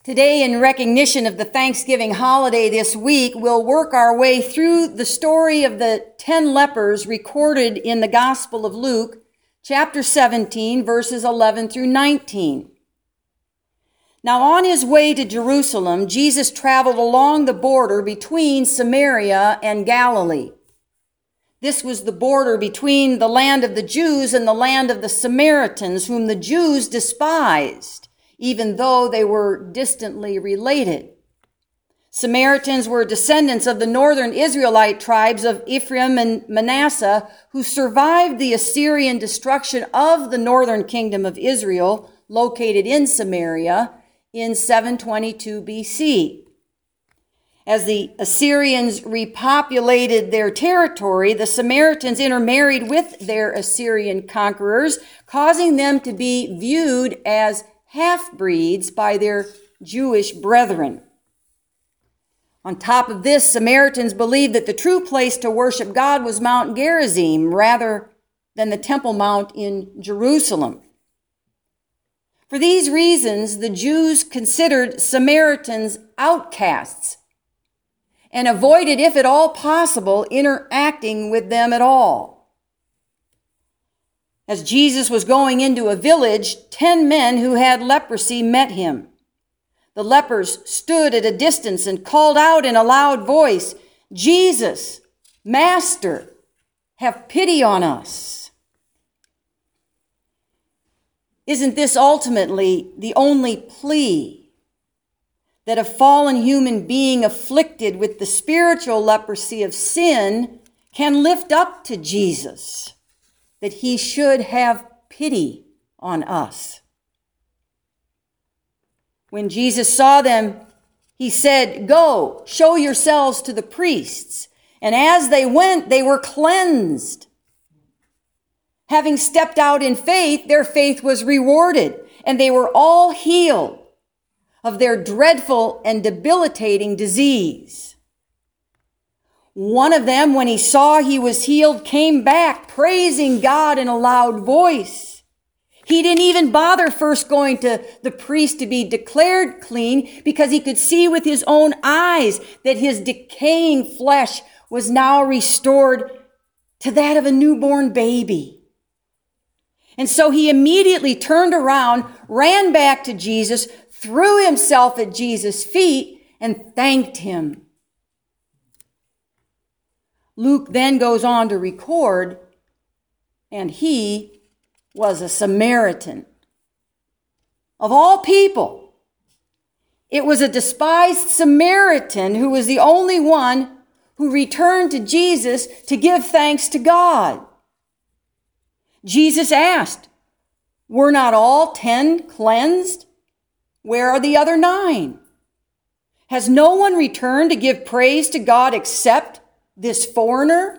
Today, in recognition of the Thanksgiving holiday this week, we'll work our way through the story of the 10 lepers recorded in the Gospel of Luke, chapter 17, verses 11 through 19. Now, on his way to Jerusalem, Jesus traveled along the border between Samaria and Galilee. This was the border between the land of the Jews and the land of the Samaritans, whom the Jews despised, even though they were distantly related. Samaritans were descendants of the northern Israelite tribes of Ephraim and Manasseh, who survived the Assyrian destruction of the northern kingdom of Israel, located in Samaria, in 722 BC. As the Assyrians repopulated their territory, the Samaritans intermarried with their Assyrian conquerors, causing them to be viewed as half-breeds by their Jewish brethren. On top of this, Samaritans believed that the true place to worship God was Mount Gerizim rather than the Temple Mount in Jerusalem. For these reasons, the Jews considered Samaritans outcasts and avoided, if at all possible, interacting with them at all. As Jesus was going into a village, 10 men who had leprosy met him. The lepers stood at a distance and called out in a loud voice, "Jesus, Master, have pity on us." Isn't this ultimately the only plea that a fallen human being afflicted with the spiritual leprosy of sin can lift up to Jesus? That he should have pity on us. When Jesus saw them, he said, "Go, show yourselves to the priests." And as they went, they were cleansed. Having stepped out in faith, their faith was rewarded, and they were all healed of their dreadful and debilitating disease. One of them, when he saw he was healed, came back praising God in a loud voice. He didn't even bother first going to the priest to be declared clean because he could see with his own eyes that his decaying flesh was now restored to that of a newborn baby. And so he immediately turned around, ran back to Jesus, threw himself at Jesus' feet, and thanked him. Luke then goes on to record, and he was a Samaritan. Of all people, it was a despised Samaritan who was the only one who returned to Jesus to give thanks to God. Jesus asked, "Were not all 10 cleansed? Where are the other 9? Has no one returned to give praise to God except this foreigner?"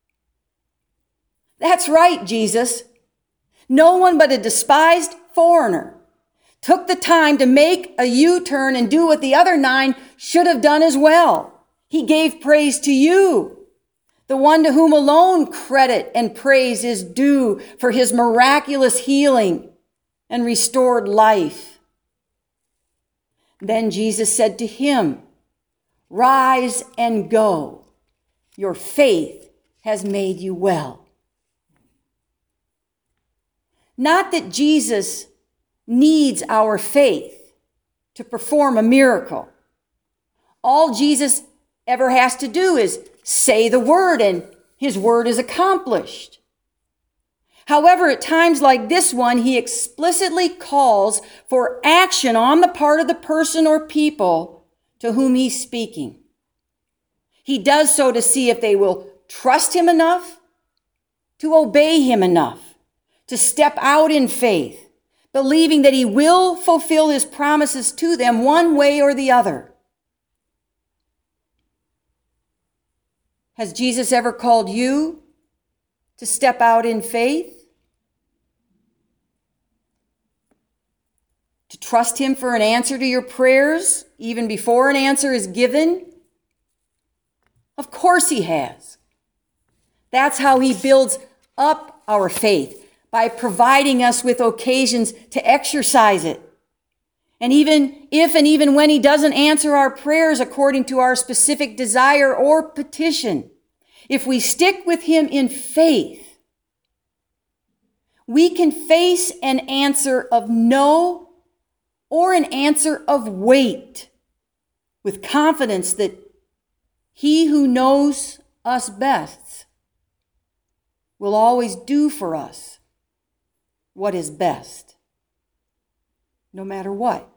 That's right, Jesus. No one but a despised foreigner took the time to make a U-turn and do what the other 9 should have done as well. He gave praise to you, the one to whom alone credit and praise is due for his miraculous healing and restored life. Then Jesus said to him, "Rise and go. Your faith has made you well." Not that Jesus needs our faith to perform a miracle. All Jesus ever has to do is say the word, and his word is accomplished. However, at times like this one, he explicitly calls for action on the part of the person or people to whom he's speaking. He does so to see if they will trust him enough, to obey him enough, to step out in faith, believing that he will fulfill his promises to them one way or the other. Has Jesus ever called you to step out in faith? To trust him for an answer to your prayers, even before an answer is given? Of course he has. That's how he builds up our faith, by providing us with occasions to exercise it And even if and even when he doesn't answer our prayers according to our specific desire or petition, if we stick with him in faith, we can face an answer of no or an answer of wait with confidence that he who knows us best will always do for us what is best, no matter what.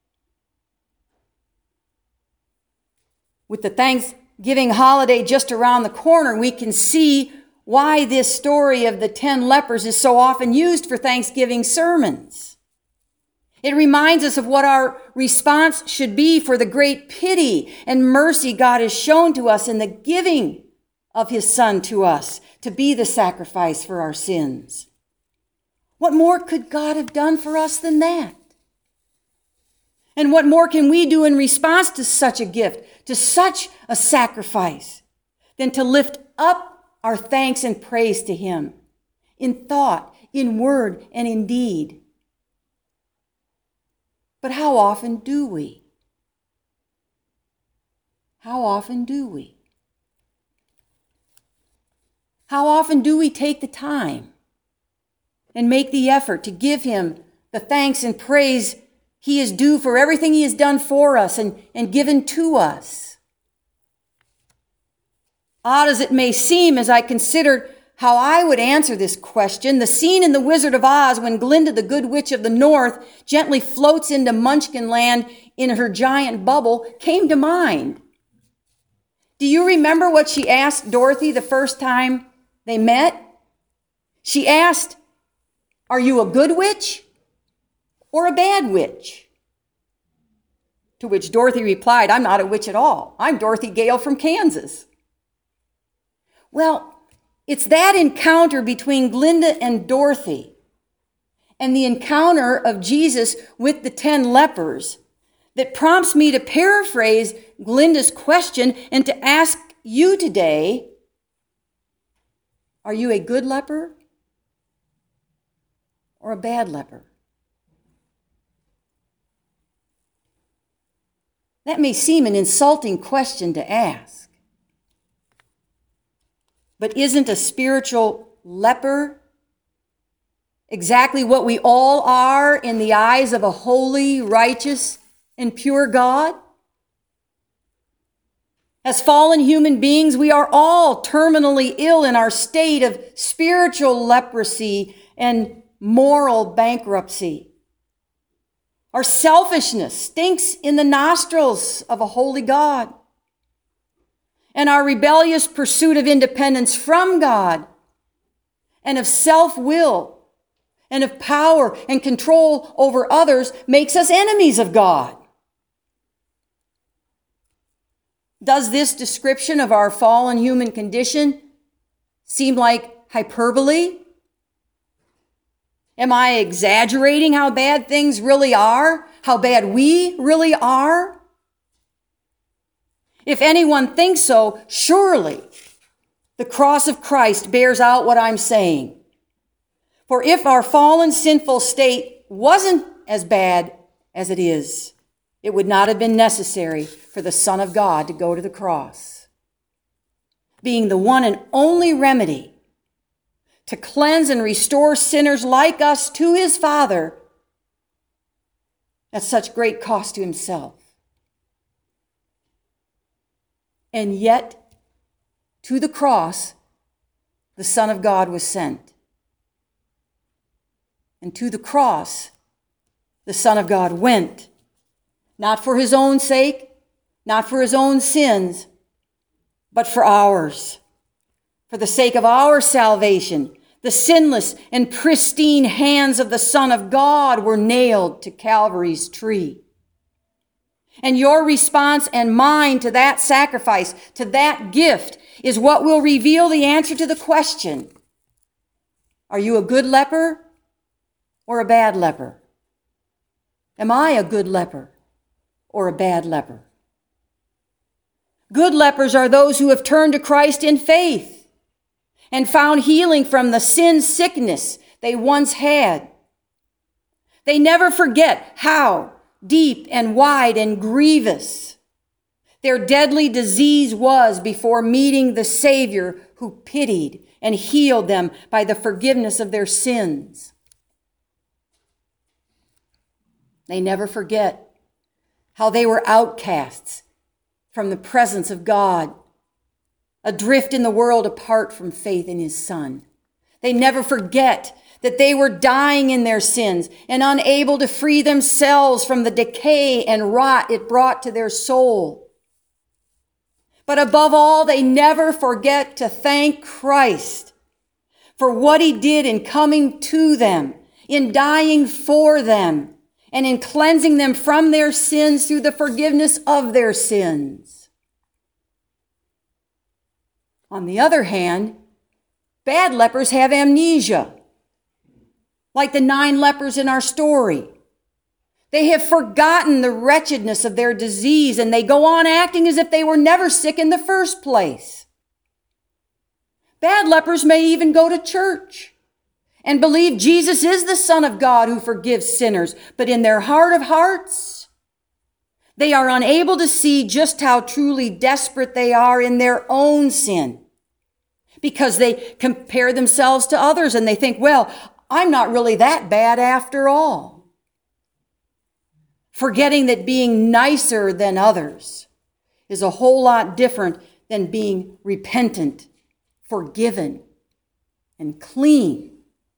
With the Thanksgiving holiday just around the corner, we can see why this story of the 10 lepers is so often used for Thanksgiving sermons. It reminds us of what our response should be for the great pity and mercy God has shown to us in the giving of his Son to us to be the sacrifice for our sins. What more could God have done for us than that? And what more can we do in response to such a gift, to such a sacrifice, than to lift up our thanks and praise to him in thought, in word, and in deed? But how often do we? How often do we? How often do we take the time and make the effort to give him the thanks and praise he is due for everything he has done for us and given to us? Odd as it may seem, as I considered how I would answer this question, the scene in The Wizard of Oz when Glinda, the Good Witch of the North, gently floats into Munchkin Land in her giant bubble came to mind. Do you remember what she asked Dorothy the first time they met? She asked, "Are you a good witch or a bad witch?" To which Dorothy replied, "I'm not a witch at all. I'm Dorothy Gale from Kansas." Well, it's that encounter between Glinda and Dorothy and the encounter of Jesus with the 10 lepers that prompts me to paraphrase Glinda's question and to ask you today, are you a good leper or a bad leper? That may seem an insulting question to ask. But isn't a spiritual leper exactly what we all are in the eyes of a holy, righteous, and pure God? As fallen human beings, we are all terminally ill in our state of spiritual leprosy and moral bankruptcy. Our selfishness stinks in the nostrils of a holy God. And our rebellious pursuit of independence from God and of self-will and of power and control over others makes us enemies of God. Does this description of our fallen human condition seem like hyperbole? Am I exaggerating how bad things really are? How bad we really are? If anyone thinks so, surely the cross of Christ bears out what I'm saying. For if our fallen, sinful state wasn't as bad as it is, it would not have been necessary for the Son of God to go to the cross, being the one and only remedy to cleanse and restore sinners like us to his Father at such great cost to himself. And yet, to the cross, the Son of God was sent. And to the cross, the Son of God went, not for his own sake, not for his own sins, but for ours, for the sake of our salvation. The sinless and pristine hands of the Son of God were nailed to Calvary's tree. And your response and mine to that sacrifice, to that gift, is what will reveal the answer to the question, are you a good leper or a bad leper? Am I a good leper or a bad leper? Good lepers are those who have turned to Christ in faith and found healing from the sin sickness they once had. They never forget how, deep and wide and grievous their deadly disease was before meeting the Savior who pitied and healed them by the forgiveness of their sins. They never forget how they were outcasts from the presence of God, adrift in the world apart from faith in His Son. They never forget that they were dying in their sins and unable to free themselves from the decay and rot it brought to their soul. But above all, they never forget to thank Christ for what He did in coming to them, in dying for them, and in cleansing them from their sins through the forgiveness of their sins. On the other hand, bad lepers have amnesia, like the 9 lepers in our story. They have forgotten the wretchedness of their disease, and they go on acting as if they were never sick in the first place. Bad lepers may even go to church and believe Jesus is the Son of God who forgives sinners, but in their heart of hearts, they are unable to see just how truly desperate they are in their own sin, because they compare themselves to others and they think, well, I'm not really that bad after all. Forgetting that being nicer than others is a whole lot different than being repentant, forgiven, and clean.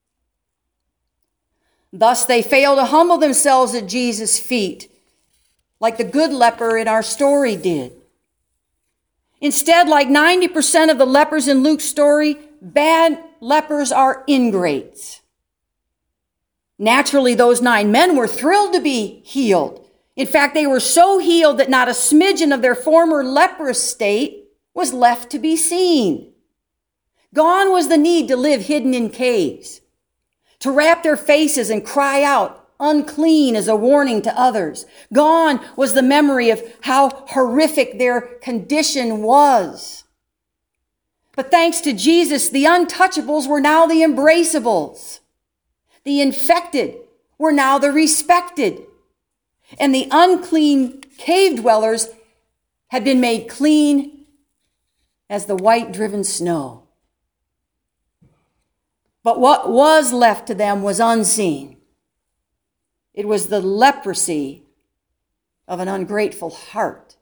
Thus, they fail to humble themselves at Jesus' feet, like the good leper in our story did. Instead, like 90% of the lepers in Luke's story, bad lepers are ingrates. Naturally, those 9 men were thrilled to be healed. In fact, they were so healed that not a smidgen of their former leprous state was left to be seen. Gone was the need to live hidden in caves, to wrap their faces and cry out, unclean, as a warning to others. Gone was the memory of how horrific their condition was. But thanks to Jesus, the untouchables were now the embraceables. The infected were now the respected. And the unclean cave dwellers had been made clean as the white-driven snow. But what was left to them was unseen. It was the leprosy of an ungrateful heart.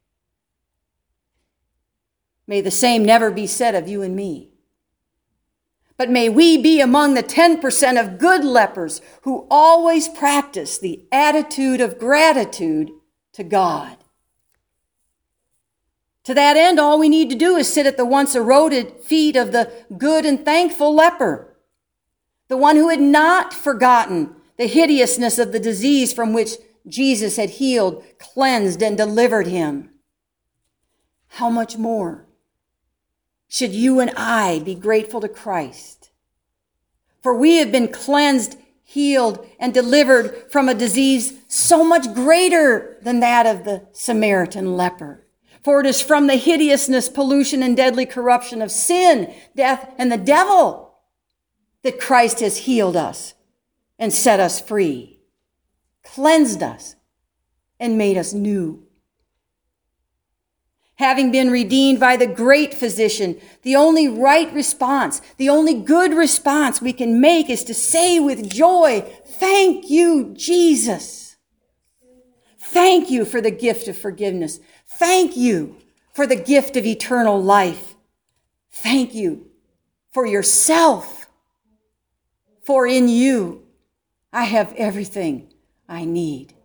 May the same never be said of you and me. But may we be among the 10% of good lepers who always practice the attitude of gratitude to God. To that end, all we need to do is sit at the once eroded feet of the good and thankful leper, the one who had not forgotten the hideousness of the disease from which Jesus had healed, cleansed, and delivered him. How much more should you and I be grateful to Christ? For we have been cleansed, healed, and delivered from a disease so much greater than that of the Samaritan leper. For it is from the hideousness, pollution, and deadly corruption of sin, death, and the devil that Christ has healed us and set us free, cleansed us, and made us new. Having been redeemed by the great physician, the only right response, the only good response we can make is to say with joy, "Thank you, Jesus. Thank you for the gift of forgiveness. Thank you for the gift of eternal life. Thank you for yourself. For in you, I have everything I need."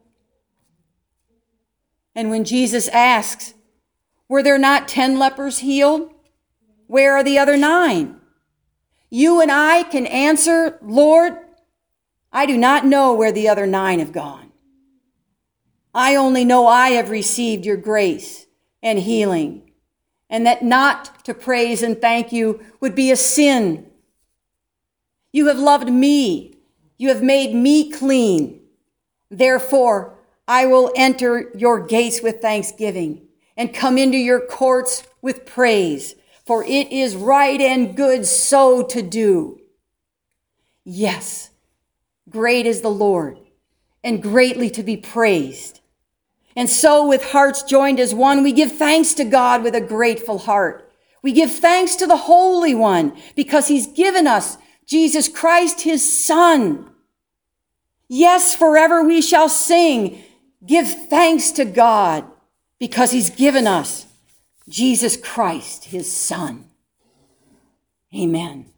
And when Jesus asks, were there not 10 lepers healed? Where are the other 9? You and I can answer, "Lord, I do not know where the other 9 have gone. I only know I have received your grace and healing, and that not to praise and thank you would be a sin. You have loved me. You have made me clean. Therefore, I will enter your gates with thanksgiving and come into your courts with praise, for it is right and good so to do. Yes, great is the Lord, and greatly to be praised. And so with hearts joined as one, we give thanks to God with a grateful heart. We give thanks to the Holy One because he's given us Jesus Christ, his Son. Yes, forever we shall sing, give thanks to God because he's given us Jesus Christ, his Son. Amen.